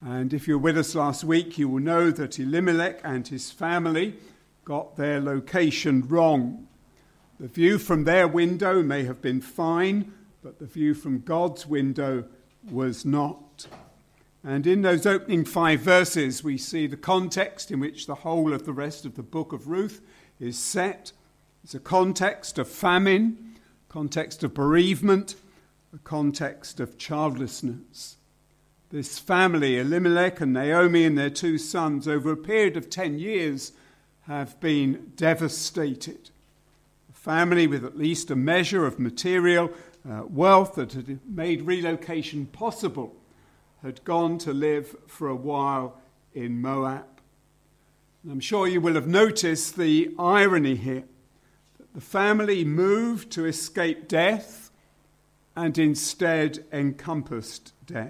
And if you were with us last week, you will know that Elimelech and his family got their location wrong. The view from their window may have been fine, but the view from God's window was not. And in those opening 5 verses, we see the context in which the whole of the rest of the book of Ruth is set. It's a context of famine, a context of bereavement, a context of childlessness. This family, Elimelech and Naomi and their 2 sons, over a period of 10 years, have been devastated. A family with at least a measure of material wealth that had made relocation possible had gone to live for a while in Moab. And I'm sure you will have noticed the irony here, that the family moved to escape death and instead encompassed death.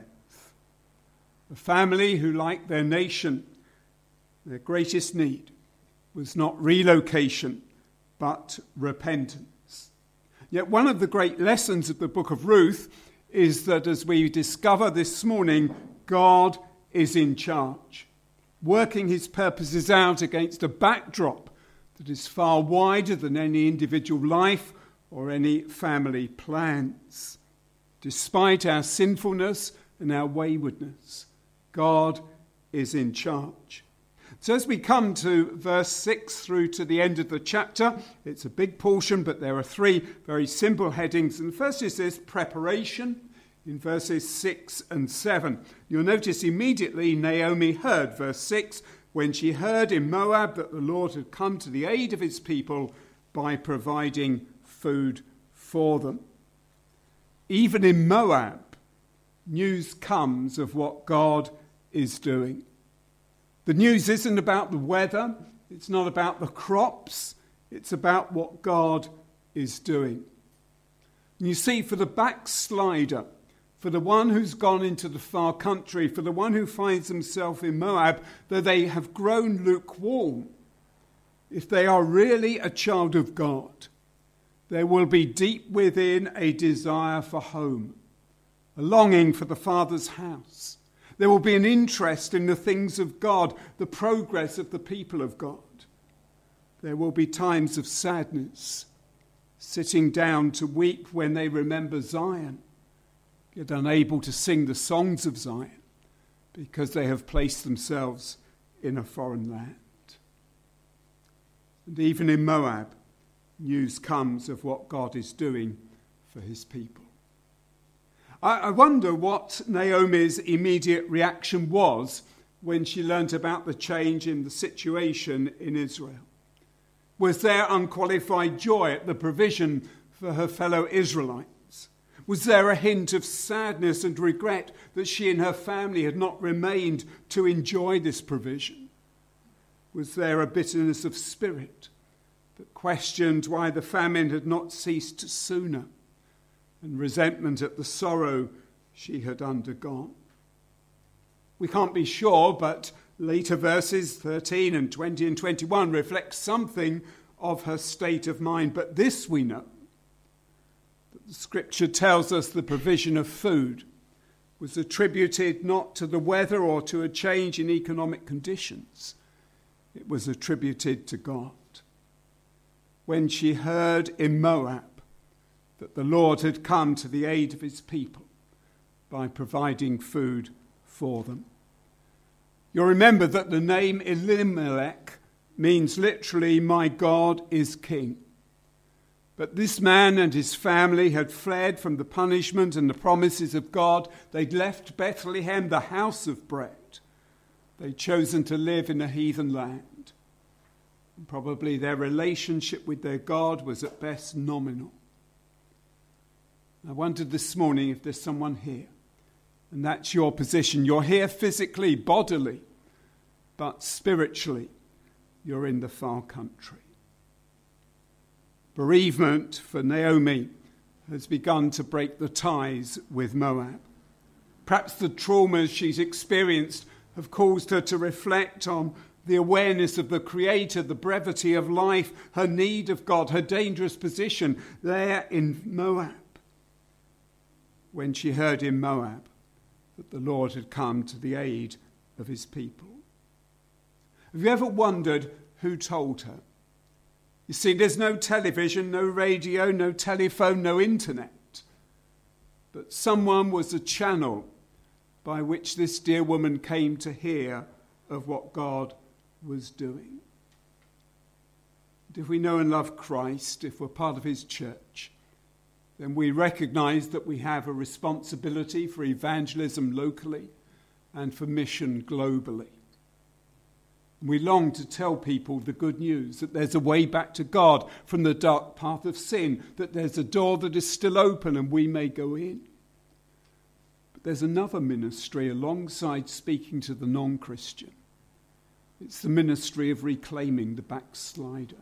A family who, like their nation, their greatest need was not relocation, but repentance. Yet one of the great lessons of the book of Ruth is that, as we discover this morning, God is in charge, working his purposes out against a backdrop that is far wider than any individual life or any family plans. Despite our sinfulness and our waywardness, God is in charge. So as we come to verse 6 through to the end of the chapter, it's a big portion, but there are 3 very simple headings. And the first is this: preparation, in verses 6 and 7. You'll notice immediately Naomi heard, verse 6, when she heard in Moab that the Lord had come to the aid of his people by providing food for them. Even in Moab, news comes of what God is doing. The news isn't about the weather, it's not about the crops, it's about what God is doing. And you see, for the backslider, for the one who's gone into the far country, for the one who finds himself in Moab, though they have grown lukewarm, if they are really a child of God, there will be deep within a desire for home, a longing for the Father's house. There will be an interest in the things of God, the progress of the people of God. There will be times of sadness, sitting down to weep when they remember Zion, yet unable to sing the songs of Zion because they have placed themselves in a foreign land. And even in Moab, news comes of what God is doing for his people. I wonder what Naomi's immediate reaction was when she learnt about the change in the situation in Israel. Was there unqualified joy at the provision for her fellow Israelites? Was there a hint of sadness and regret that she and her family had not remained to enjoy this provision? Was there a bitterness of spirit that questioned why the famine had not ceased sooner, and resentment at the sorrow she had undergone? We can't be sure, but later verses 13 and 20 and 21 reflect something of her state of mind. But this we know, that the scripture tells us the provision of food was attributed not to the weather or to a change in economic conditions. It was attributed to God. When she heard in Moab that the Lord had come to the aid of his people by providing food for them. You'll remember that the name Elimelech means literally, my God is king. But this man and his family had fled from the punishment and the promises of God. They'd left Bethlehem, the house of bread. They'd chosen to live in a heathen land. And probably their relationship with their God was at best nominal. I wondered this morning if there's someone here, and that's your position. You're here physically, bodily, but spiritually, you're in the far country. Bereavement for Naomi has begun to break the ties with Moab. Perhaps the traumas she's experienced have caused her to reflect on the awareness of the Creator, the brevity of life, her need of God, her dangerous position there in Moab. When she heard in Moab that the Lord had come to the aid of his people. Have you ever wondered who told her? You see, there's no television, no radio, no telephone, no internet. But someone was a channel by which this dear woman came to hear of what God was doing. And if we know and love Christ, if we're part of his church, then we recognize that we have a responsibility for evangelism locally and for mission globally. We long to tell people the good news, that there's a way back to God from the dark path of sin, that there's a door that is still open and we may go in. But there's another ministry alongside speaking to the non-Christian. It's the ministry of reclaiming the backslider.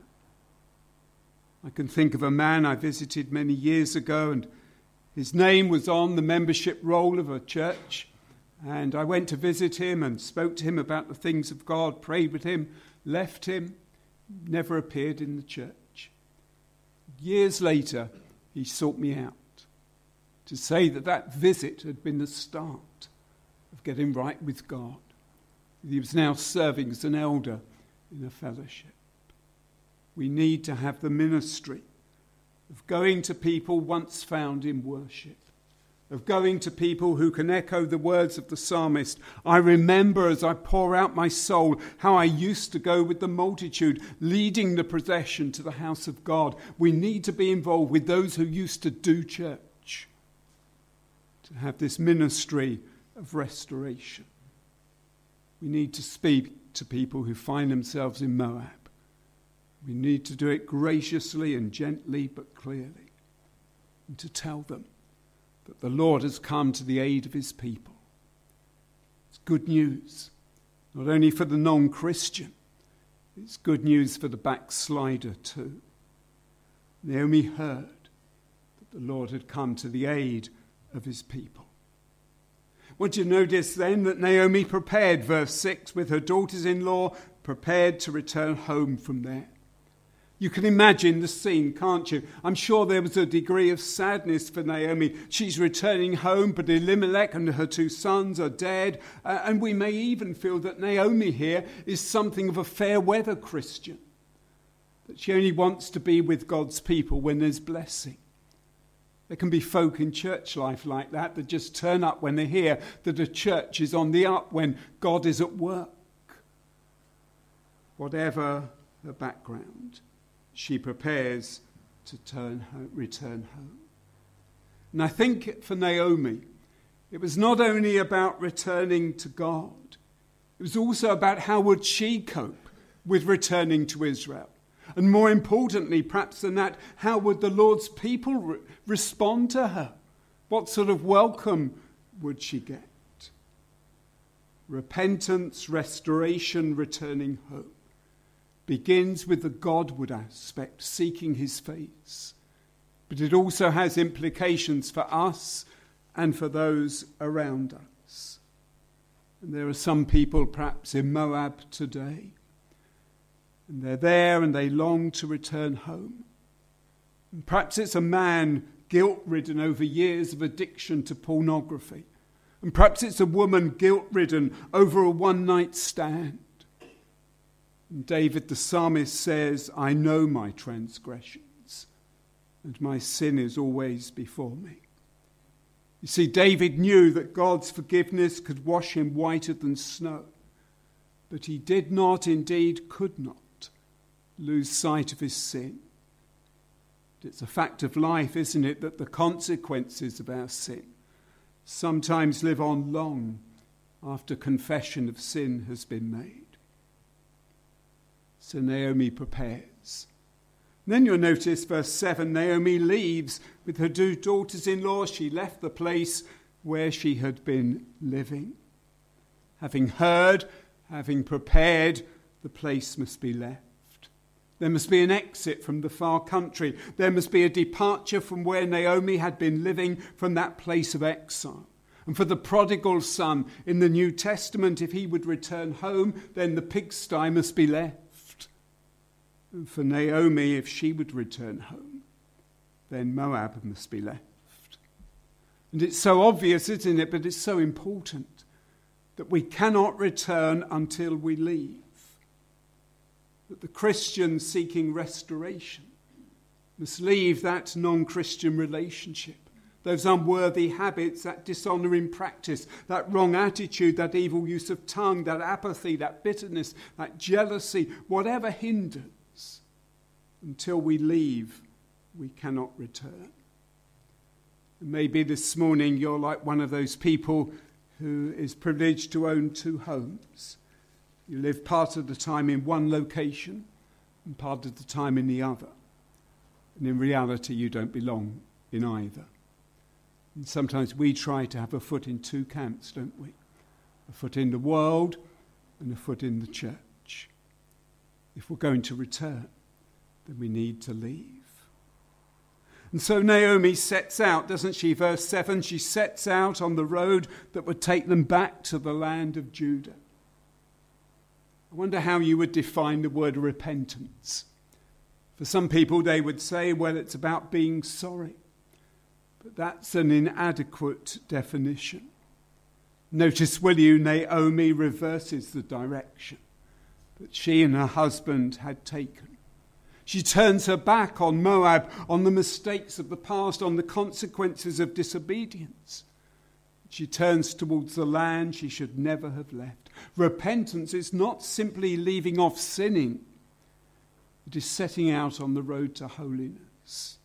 I can think of a man I visited many years ago, and his name was on the membership roll of a church. And I went to visit him and spoke to him about the things of God, prayed with him, left him, never appeared in the church. Years later, he sought me out to say that that visit had been the start of getting right with God. He was now serving as an elder in a fellowship. We need to have the ministry of going to people once found in worship, of going to people who can echo the words of the psalmist. I remember as I pour out my soul how I used to go with the multitude, leading the procession to the house of God. We need to be involved with those who used to do church, to have this ministry of restoration. We need to speak to people who find themselves in Moab. We need to do it graciously and gently but clearly, and to tell them that the Lord has come to the aid of his people. It's good news, not only for the non-Christian, it's good news for the backslider too. Naomi heard that the Lord had come to the aid of his people. Want you to notice then that Naomi prepared, verse 6, with her daughters-in-law, prepared to return home from there. You can imagine the scene, can't you? I'm sure there was a degree of sadness for Naomi. She's returning home, but Elimelech and her 2 sons are dead. And we may even feel that Naomi here is something of a fair weather Christian, that she only wants to be with God's people when there's blessing. There can be folk in church life like that just turn up when they hear that a church is on the up, when God is at work. Whatever her background, she prepares to return home. And I think for Naomi, it was not only about returning to God, it was also about how would she cope with returning to Israel. And more importantly, perhaps than that, how would the Lord's people respond to her? What sort of welcome would she get? Repentance, restoration, returning home begins with the Godward aspect, seeking his face. But it also has implications for us and for those around us. And there are some people perhaps in Moab today, and they're there and they long to return home. And perhaps it's a man guilt-ridden over years of addiction to pornography. And perhaps it's a woman guilt-ridden over a one-night stand. And David the psalmist says, I know my transgressions, and my sin is always before me. You see, David knew that God's forgiveness could wash him whiter than snow, but he did not, indeed could not, lose sight of his sin. It's a fact of life, isn't it, that the consequences of our sin sometimes live on long after confession of sin has been made. So Naomi prepares. And then you'll notice verse 7, Naomi leaves with her 2 daughters-in-law. She left the place where she had been living. Having heard, having prepared, the place must be left. There must be an exit from the far country. There must be a departure from where Naomi had been living, from that place of exile. And for the prodigal son in the New Testament, if he would return home, then the pigsty must be left. And for Naomi, if she would return home, then Moab must be left. And it's so obvious, isn't it? But it's so important that we cannot return until we leave. That the Christian seeking restoration must leave that non-Christian relationship, those unworthy habits, that dishonouring practice, that wrong attitude, that evil use of tongue, that apathy, that bitterness, that jealousy, whatever hinders. Until we leave, we cannot return. And maybe this morning you're like one of those people who is privileged to own 2 homes. You live part of the time in one location and part of the time in the other. And in reality, you don't belong in either. And sometimes we try to have a foot in 2 camps, don't we? A foot in the world and a foot in the church. If we're going to return, then we need to leave. And so Naomi sets out, doesn't she? Verse 7, she sets out on the road that would take them back to the land of Judah. I wonder how you would define the word repentance. For some people, they would say, well, it's about being sorry. But that's an inadequate definition. Notice, will you, Naomi reverses the direction that she and her husband had taken. She turns her back on Moab, on the mistakes of the past, on the consequences of disobedience. She turns towards the land she should never have left. Repentance is not simply leaving off sinning. It is setting out on the road to holiness.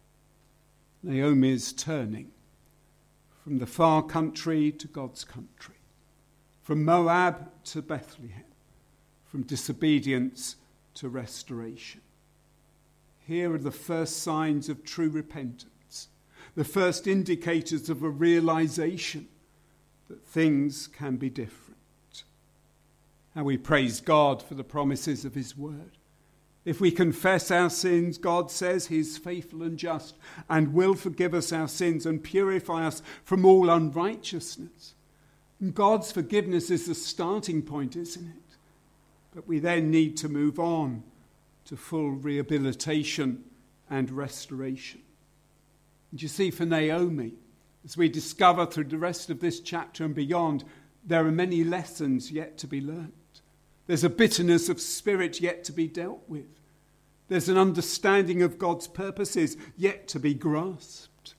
Naomi is turning from the far country to God's country, from Moab to Bethlehem, from disobedience to restoration. Here are the first signs of true repentance, the first indicators of a realization that things can be different. How we praise God for the promises of his word. If we confess our sins, God says he is faithful and just and will forgive us our sins and purify us from all unrighteousness. And God's forgiveness is the starting point, isn't it? But we then need to move on to full rehabilitation and restoration. And you see, for Naomi, as we discover through the rest of this chapter and beyond, there are many lessons yet to be learnt. There's a bitterness of spirit yet to be dealt with. There's an understanding of God's purposes yet to be grasped.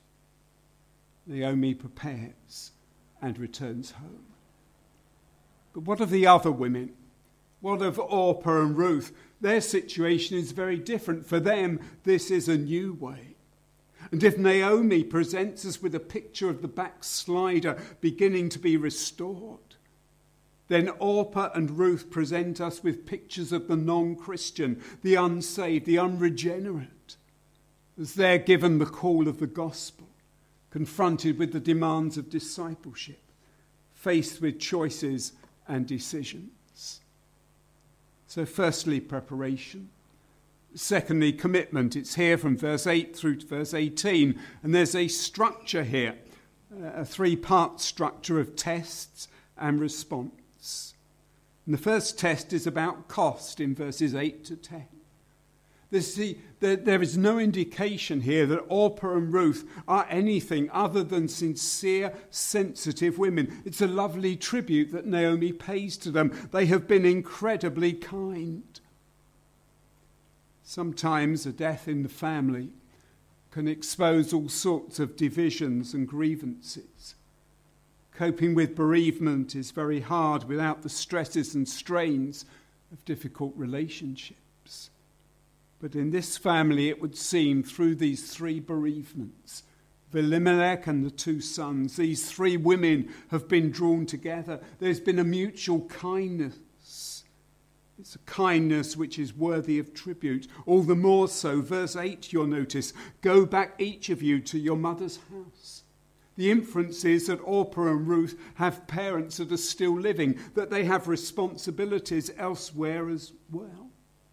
Naomi prepares and returns home. But what of the other women? What of Orpah and Ruth? Their situation is very different. For them, this is a new way. And if Naomi presents us with a picture of the backslider beginning to be restored, then Orpah and Ruth present us with pictures of the non-Christian, the unsaved, the unregenerate, as they're given the call of the gospel, confronted with the demands of discipleship, faced with choices and decisions. So firstly, preparation. Secondly, commitment. It's here from verse 8 through to verse 18. And there's a structure here, a 3-part structure of tests and response. And the first test is about cost in verses 8 to 10. There is no indication here that Orpah and Ruth are anything other than sincere, sensitive women. It's a lovely tribute that Naomi pays to them. They have been incredibly kind. Sometimes a death in the family can expose all sorts of divisions and grievances. Coping with bereavement is very hard without the stresses and strains of difficult relationships. But in this family, it would seem, through these 3 bereavements, Elimelech and the 2 sons, these 3 women have been drawn together. There's been a mutual kindness. It's a kindness which is worthy of tribute. All the more so, verse 8, you'll notice, go back each of you to your mother's house. The inference is that Orpah and Ruth have parents that are still living, that they have responsibilities elsewhere as well.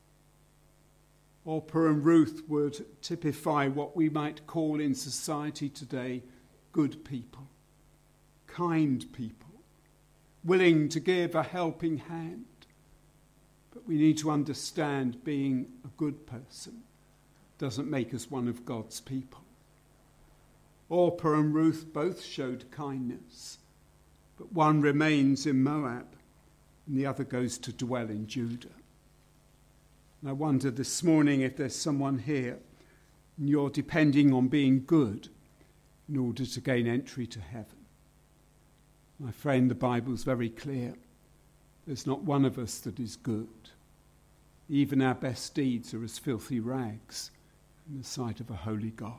Orpah and Ruth would typify what we might call in society today good people, kind people, willing to give a helping hand. But we need to understand being a good person doesn't make us one of God's people. Orpah and Ruth both showed kindness, but one remains in Moab and the other goes to dwell in Judah. And I wonder this morning if there's someone here and you're depending on being good in order to gain entry to heaven. My friend, the Bible's very clear. There's not one of us that is good. Even our best deeds are as filthy rags in the sight of a holy God.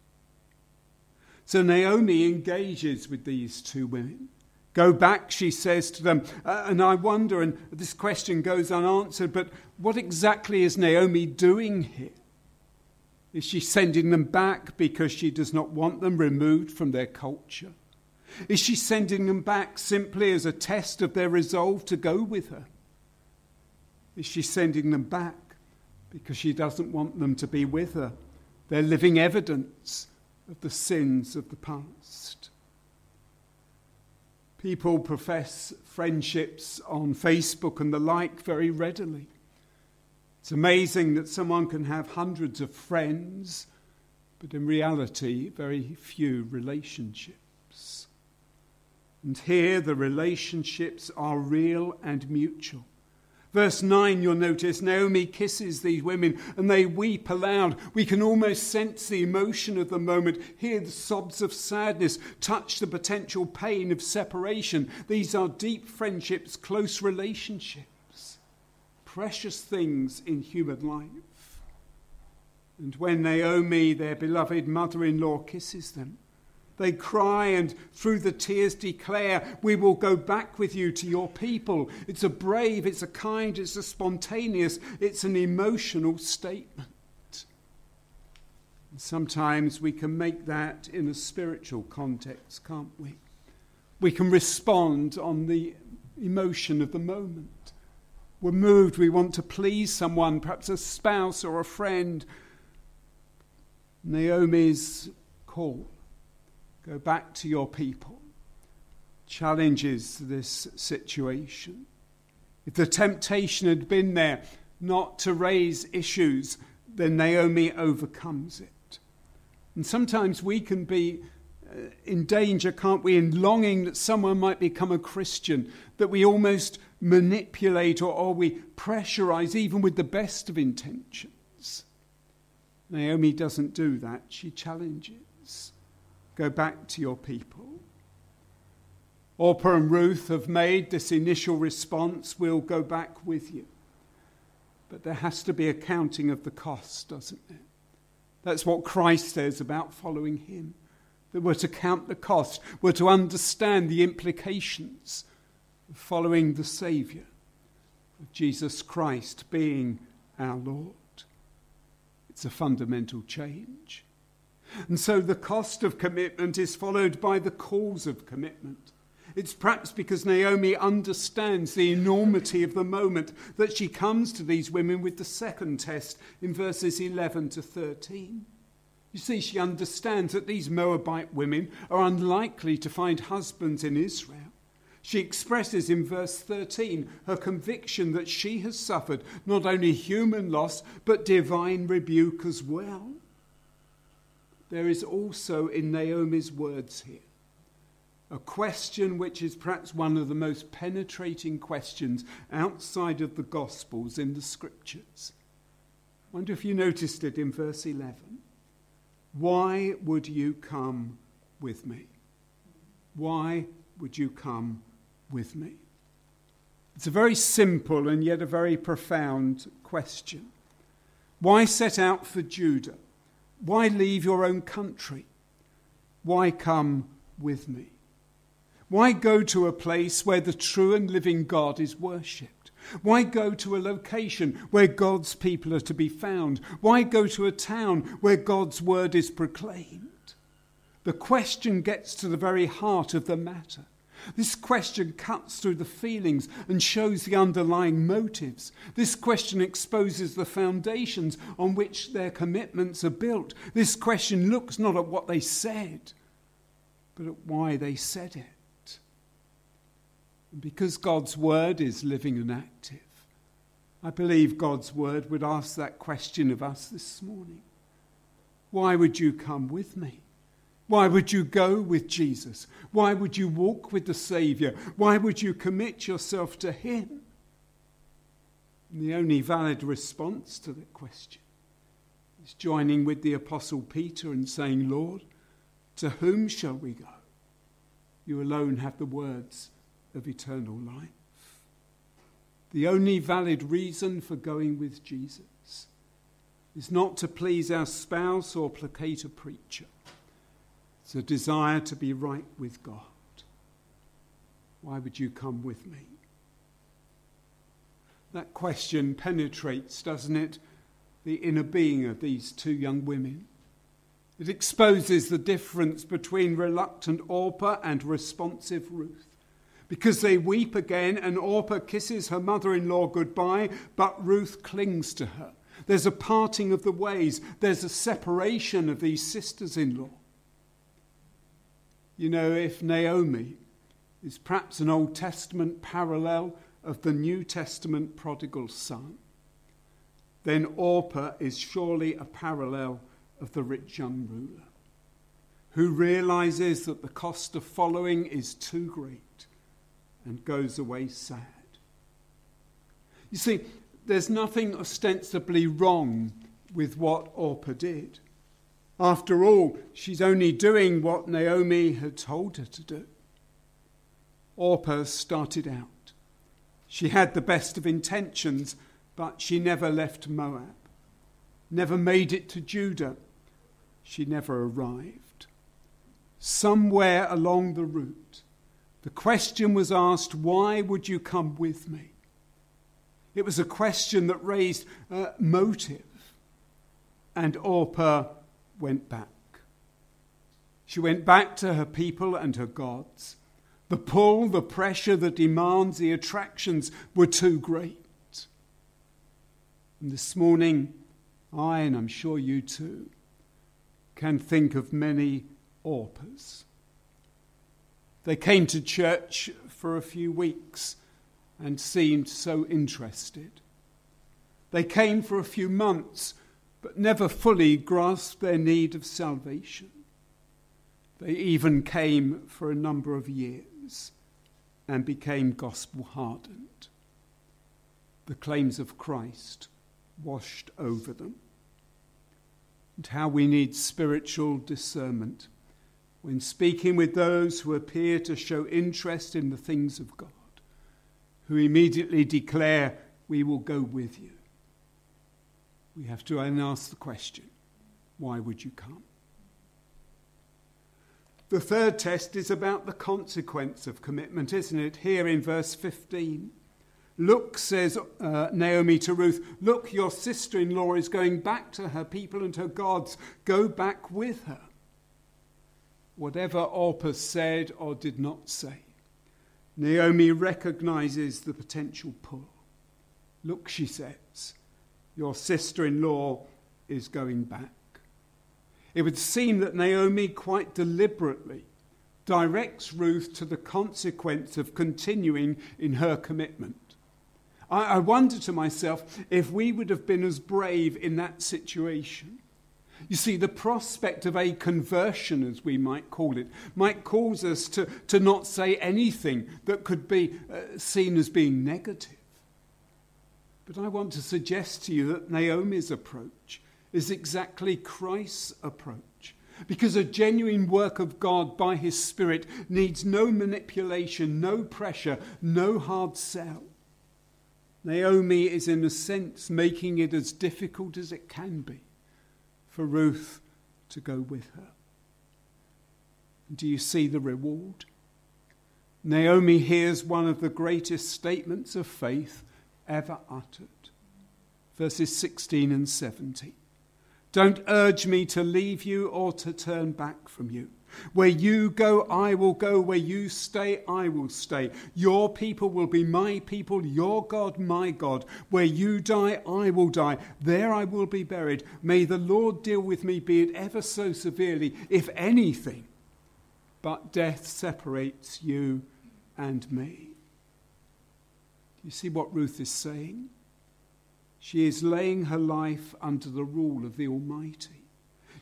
So Naomi engages with these two women. Go back, she says to them. And I wonder, and this question goes unanswered, but what exactly is Naomi doing here? Is she sending them back because she does not want them removed from their culture? Is she sending them back simply as a test of their resolve to go with her? Is she sending them back because she doesn't want them to be with her? They're living evidence of the sins of the past. People profess friendships on Facebook and the like very readily. It's amazing that someone can have hundreds of friends, but in reality, very few relationships. And here the relationships are real and mutual. Verse 9, you'll notice, Naomi kisses these women and they weep aloud. We can almost sense the emotion of the moment, hear the sobs of sadness, touch the potential pain of separation. These are deep friendships, close relationships, precious things in human life. And when Naomi, their beloved mother-in-law, kisses them, they cry and through the tears declare, we will go back with you to your people. It's a brave, it's a kind, it's a spontaneous, it's an emotional statement. And sometimes we can make that in a spiritual context, can't we? We can respond on the emotion of the moment. We're moved, we want to please someone, perhaps a spouse or a friend. Naomi's call, go back to your people, challenges this situation. If the temptation had been there not to raise issues, then Naomi overcomes it. And sometimes we can be in danger, can't we, in longing that someone might become a Christian, that we almost manipulate or we pressurize even with the best of intentions. Naomi doesn't do that. She challenges. Go back to your people. Orpah and Ruth have made this initial response, we'll go back with you. But there has to be a counting of the cost, doesn't there? That's what Christ says about following him. That we're to count the cost. We're to understand the implications of following the Saviour, of Jesus Christ being our Lord. It's a fundamental change. And so the cost of commitment is followed by the cause of commitment. It's perhaps because Naomi understands the enormity of the moment that she comes to these women with the second test in verses 11 to 13. You see, she understands that these Moabite women are unlikely to find husbands in Israel. She expresses in verse 13 her conviction that she has suffered not only human loss, but divine rebuke as well. There is also in Naomi's words here a question which is perhaps one of the most penetrating questions outside of the Gospels in the Scriptures. I wonder if you noticed it in verse 11. Why would you come with me? Why would you come with me? It's a very simple and yet a very profound question. Why set out for Judah? Why leave your own country? Why come with me? Why go to a place where the true and living God is worshipped? Why go to a location where God's people are to be found? Why go to a town where God's word is proclaimed? The question gets to the very heart of the matter. This question cuts through the feelings and shows the underlying motives. This question exposes the foundations on which their commitments are built. This question looks not at what they said, but at why they said it. And because God's word is living and active, I believe God's word would ask that question of us this morning. Why would you come with me? Why would you go with Jesus? Why would you walk with the Saviour? Why would you commit yourself to him? And the only valid response to that question is joining with the Apostle Peter and saying, Lord, to whom shall we go? You alone have the words of eternal life. The only valid reason for going with Jesus is not to please our spouse or placate a preacher. It's a desire to be right with God. Why would you come with me? That question penetrates, doesn't it, the inner being of these two young women. It exposes the difference between reluctant Orpah and responsive Ruth. Because they weep again and Orpah kisses her mother-in-law goodbye, but Ruth clings to her. There's a parting of the ways. There's a separation of these sisters-in-law. You know, if Naomi is perhaps an Old Testament parallel of the New Testament prodigal son, then Orpah is surely a parallel of the rich young ruler, who realizes that the cost of following is too great and goes away sad. You see, there's nothing ostensibly wrong with what Orpah did. After all, she's only doing what Naomi had told her to do. Orpah started out. She had the best of intentions, but she never left Moab, never made it to Judah. She never arrived. Somewhere along the route, the question was asked, why would you come with me? It was a question that raised motive, and Orpah went back. She went back to her people and her gods. The pull, the pressure, the demands, the attractions were too great. And this morning, I, and I'm sure you too, can think of many Orpahs. They came to church for a few weeks and seemed so interested. They came for a few months, but never fully grasped their need of salvation. They even came for a number of years and became gospel-hardened. The claims of Christ washed over them. And how we need spiritual discernment when speaking with those who appear to show interest in the things of God, who immediately declare, we will go with you. We have to then ask the question, why would you come? The third test is about the consequence of commitment, isn't it? Here in verse 15. Look, says Naomi to Ruth, look, your sister-in-law is going back to her people and her gods. Go back with her. Whatever Orpah said or did not say, Naomi recognizes the potential pull. Look, she says, your sister-in-law is going back. It would seem that Naomi quite deliberately directs Ruth to the consequence of continuing in her commitment. I wonder to myself if we would have been as brave in that situation. You see, the prospect of a conversion, as we might call it, might cause us to not say anything that could be seen as being negative. But I want to suggest to you that Naomi's approach is exactly Christ's approach. Because a genuine work of God by his Spirit needs no manipulation, no pressure, no hard sell. Naomi is in a sense making it as difficult as it can be for Ruth to go with her. Do you see the reward? Naomi hears one of the greatest statements of faith ever uttered. Verses 16 and 17. Don't urge me to leave you or to turn back from you. Where you go, I will go. Where you stay, I will stay. Your people will be my people, your God, my God. Where you die, I will die. There I will be buried. May the Lord deal with me, be it ever so severely, if anything, but death separates you and me. Do you see what Ruth is saying? She is laying her life under the rule of the Almighty.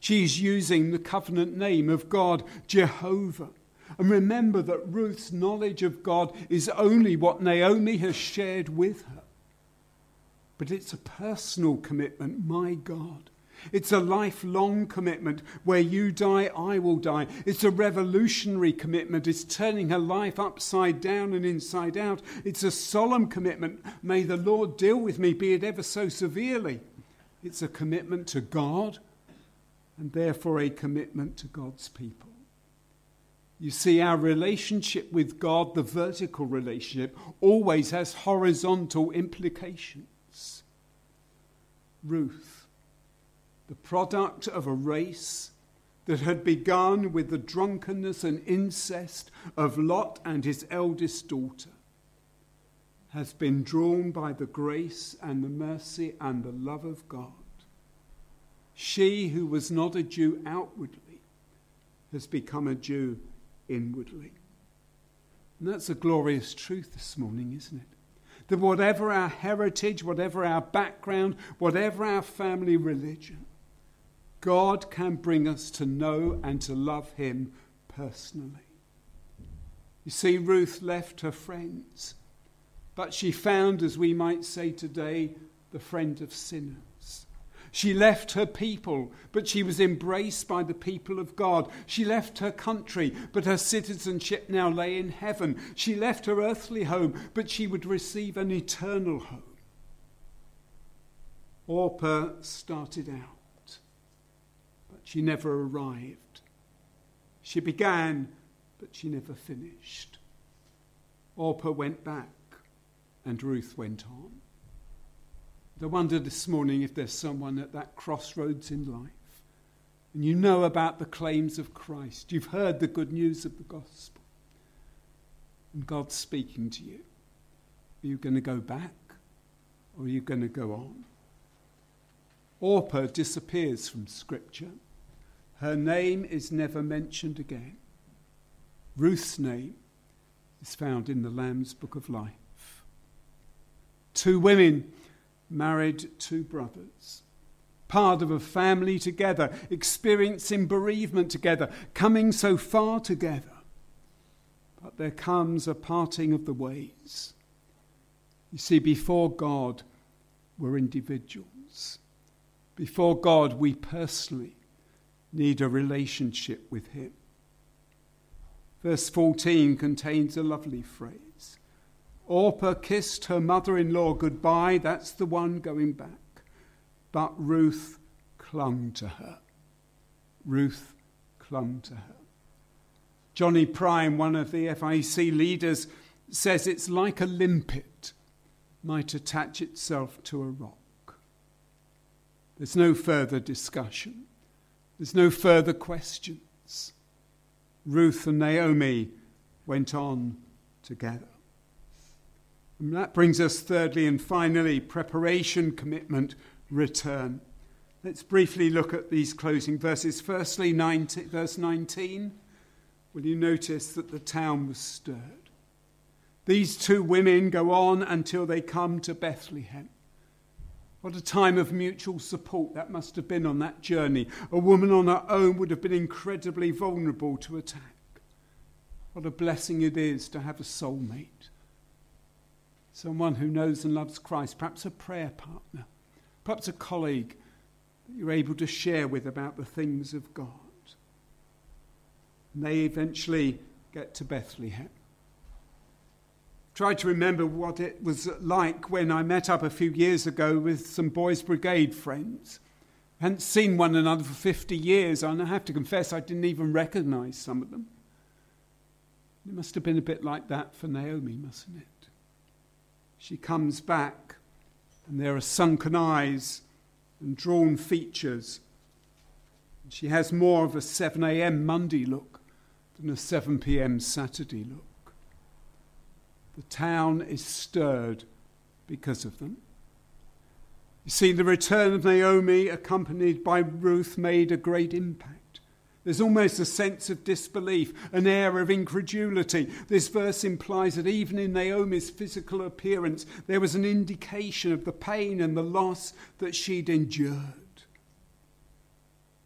She's using the covenant name of God, Jehovah. And remember that Ruth's knowledge of God is only what Naomi has shared with her. But it's a personal commitment, my God. It's a lifelong commitment. Where you die, I will die. It's a revolutionary commitment. It's turning her life upside down and inside out. It's a solemn commitment. May the Lord deal with me, be it ever so severely. It's a commitment to God and therefore a commitment to God's people. You see, our relationship with God, the vertical relationship, always has horizontal implications. Ruth, the product of a race that had begun with the drunkenness and incest of Lot and his eldest daughter, has been drawn by the grace and the mercy and the love of God. She who was not a Jew outwardly has become a Jew inwardly. And that's a glorious truth this morning, isn't it? That whatever our heritage, whatever our background, whatever our family religion, God can bring us to know and to love him personally. You see, Ruth left her friends, but she found, as we might say today, the friend of sinners. She left her people, but she was embraced by the people of God. She left her country, but her citizenship now lay in heaven. She left her earthly home, but she would receive an eternal home. Orpah started out, but she never arrived. She began, but she never finished. Orpah went back, and Ruth went on. I wonder this morning if there's someone at that crossroads in life, and you know about the claims of Christ. You've heard the good news of the gospel, and God's speaking to you. Are you going to go back, or are you going to go on? Orpah disappears from Scripture. Her name is never mentioned again. Ruth's name is found in the Lamb's Book of Life. Two women married two brothers, part of a family together, experiencing bereavement together, coming so far together. But there comes a parting of the ways. You see, before God, we're individuals. Before God, we personally need a relationship with him. Verse 14 contains a lovely phrase. Orpah kissed her mother-in-law goodbye. That's the one going back. But Ruth clung to her. Ruth clung to her. Johnny Prime, one of the FIC leaders, says it's like a limpet might attach itself to a rock. There's no further discussion. There's no further questions. Ruth and Naomi went on together. And that brings us thirdly and finally, preparation, commitment, return. Let's briefly look at these closing verses. Firstly, verse 19. Will you notice that the town was stirred? These two women go on until they come to Bethlehem. What a time of mutual support that must have been on that journey. A woman on her own would have been incredibly vulnerable to attack. What a blessing it is to have a soulmate. Someone who knows and loves Christ, perhaps a prayer partner, perhaps a colleague that you're able to share with about the things of God. And they eventually get to Bethlehem. Tried to remember what it was like when I met up a few years ago with some Boys Brigade friends. Hadn't seen one another for 50 years, and I have to confess I didn't even recognise some of them. It must have been a bit like that for Naomi, mustn't it? She comes back, and there are sunken eyes and drawn features. She has more of a 7 a.m. Monday look than a 7 p.m. Saturday look. The town is stirred because of them. You see, the return of Naomi, accompanied by Ruth, made a great impact. There's almost a sense of disbelief, an air of incredulity. This verse implies that even in Naomi's physical appearance, there was an indication of the pain and the loss that she'd endured.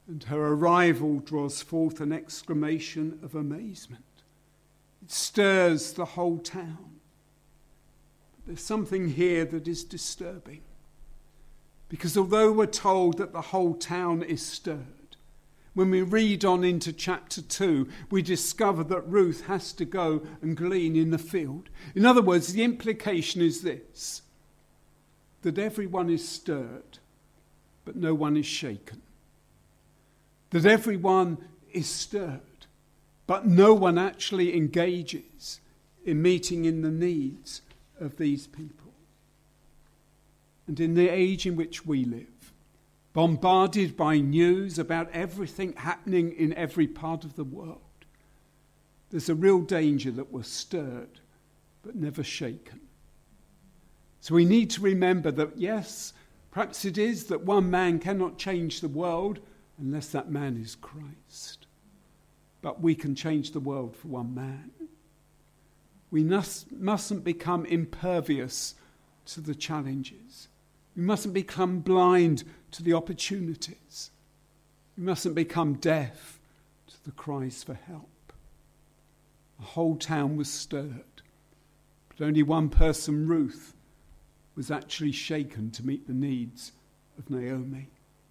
And her arrival draws forth an exclamation of amazement. It stirs the whole town. But there's something here that is disturbing. Because although we're told that the whole town is stirred, when we read on into chapter 2, we discover that Ruth has to go and glean in the field. In other words, the implication is this, that everyone is stirred, but no one is shaken. That everyone is stirred, but no one actually engages in meeting in the needs of these people. And in the age in which we live, bombarded by news about everything happening in every part of the world, there's a real danger that we're stirred but never shaken. So we need to remember that, yes, perhaps it is that one man cannot change the world unless that man is Christ. But we can change the world for one man. We mustn't become impervious to the challenges. We mustn't become blind to the opportunities. We mustn't become deaf to the cries for help. The whole town was stirred, but only one person, Ruth, was actually shaken to meet the needs of Naomi.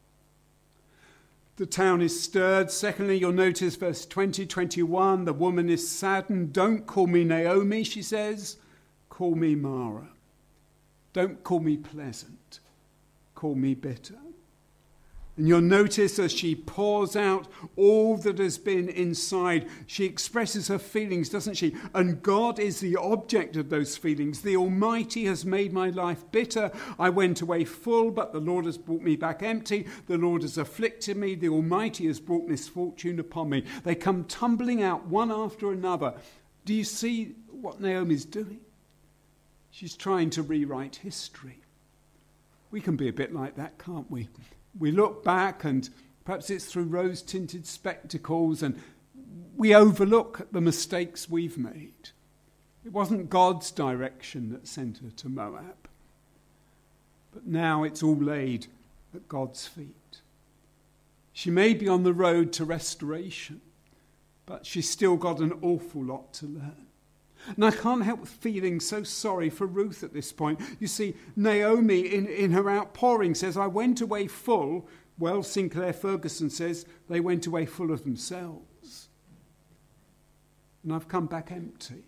The town is stirred. Secondly, you'll notice verse 20-21, the woman is saddened. Don't call me Naomi, she says. Call me Mara. Don't call me pleasant. Call me bitter. And you'll notice as she pours out all that has been inside, she expresses her feelings, doesn't she? And God is the object of those feelings. The Almighty has made my life bitter. I went away full, but the Lord has brought me back empty. The Lord has afflicted me. The Almighty has brought misfortune upon me. They come tumbling out one after another. Do you see what Naomi's doing? She's trying to rewrite history. We can be a bit like that, can't we? We look back, and perhaps it's through rose-tinted spectacles, and we overlook the mistakes we've made. It wasn't God's direction that sent her to Moab. But now it's all laid at God's feet. She may be on the road to restoration, but she's still got an awful lot to learn. And I can't help feeling so sorry for Ruth at this point. You see, Naomi in her outpouring says, I went away full. Well, Sinclair Ferguson says they went away full of themselves. And I've come back empty.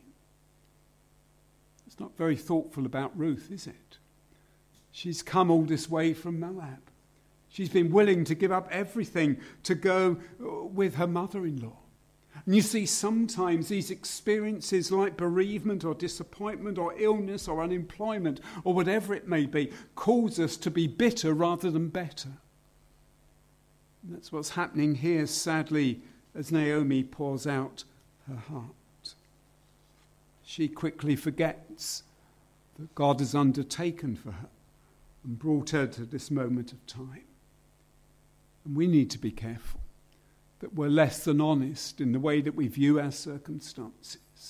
It's not very thoughtful about Ruth, is it? She's come all this way from Moab. She's been willing to give up everything to go with her mother-in-law. And you see, sometimes these experiences like bereavement or disappointment or illness or unemployment or whatever it may be cause us to be bitter rather than better. And that's what's happening here, sadly, as Naomi pours out her heart. She quickly forgets that God has undertaken for her and brought her to this moment of time. And we need to be careful that we're less than honest in the way that we view our circumstances,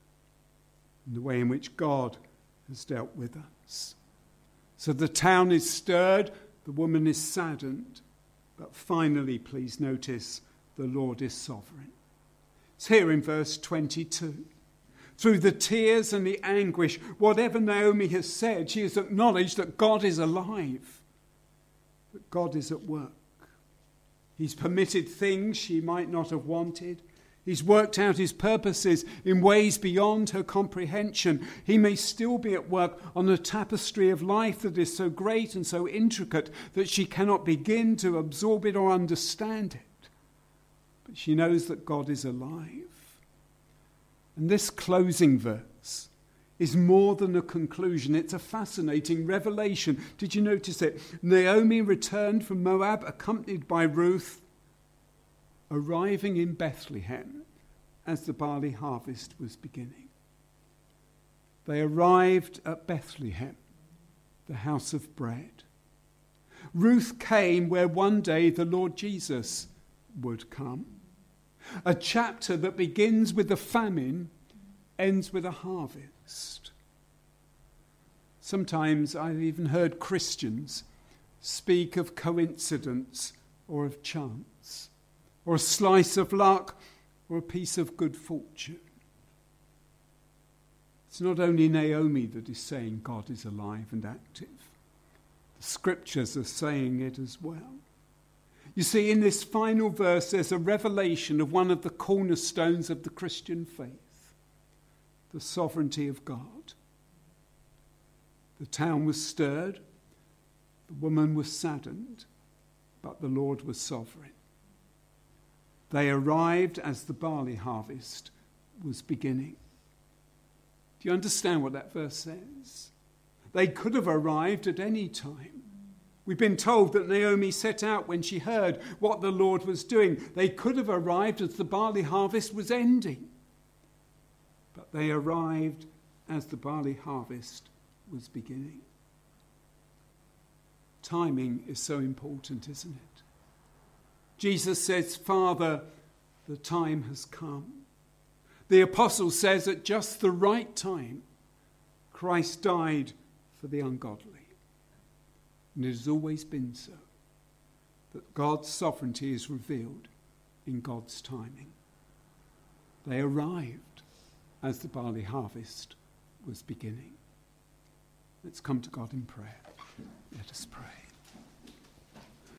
in the way in which God has dealt with us. So the town is stirred, the woman is saddened, but finally, please notice, the Lord is sovereign. It's here in verse 22. Through the tears and the anguish, whatever Naomi has said, she has acknowledged that God is alive, that God is at work. He's permitted things she might not have wanted. He's worked out his purposes in ways beyond her comprehension. He may still be at work on a tapestry of life that is so great and so intricate that she cannot begin to absorb it or understand it. But she knows that God is alive. And this closing verse is more than a conclusion. It's a fascinating revelation. Did you notice it? Naomi returned from Moab accompanied by Ruth, arriving in Bethlehem as the barley harvest was beginning. They arrived at Bethlehem, the house of bread. Ruth came where one day the Lord Jesus would come. A chapter that begins with a famine, ends with a harvest. Sometimes I've even heard Christians speak of coincidence or of chance, or a slice of luck, or a piece of good fortune. It's not only Naomi that is saying God is alive and active. The scriptures are saying it as well. You see, in this final verse, there's a revelation of one of the cornerstones of the Christian faith, the sovereignty of God. The town was stirred, the woman was saddened, but the Lord was sovereign. They arrived as the barley harvest was beginning. Do you understand what that verse says? They could have arrived at any time. We've been told that Naomi set out when she heard what the Lord was doing. They could have arrived as the barley harvest was ending. But they arrived as the barley harvest was beginning. Timing is so important, isn't it? Jesus says, Father, the time has come. The apostle says at just the right time, Christ died for the ungodly. And it has always been so, that God's sovereignty is revealed in God's timing. They arrived as the barley harvest was beginning. Let's come to God in prayer. Let us pray.